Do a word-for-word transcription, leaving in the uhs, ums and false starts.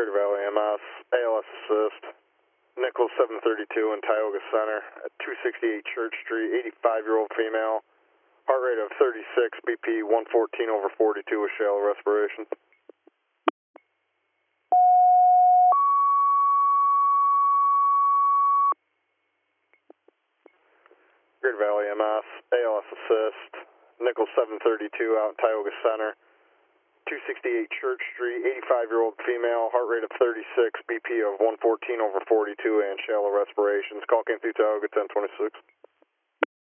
Greater Valley M S, A L S assist, Nichols seven thirty-two in Tioga Center at two sixty-eight Church Street, eighty-five-year-old female, heart rate of thirty-six, B P one fourteen over forty-two with shallow respiration. Greater Valley M S, A L S assist, Nichols seven thirty-two out in Tioga Center, two sixty-eight Church Street, eighty-five-year-old female, heart rate of thirty-six, B P of one fourteen over forty-two and shallow respirations. Call came through Tioga ten twenty-six.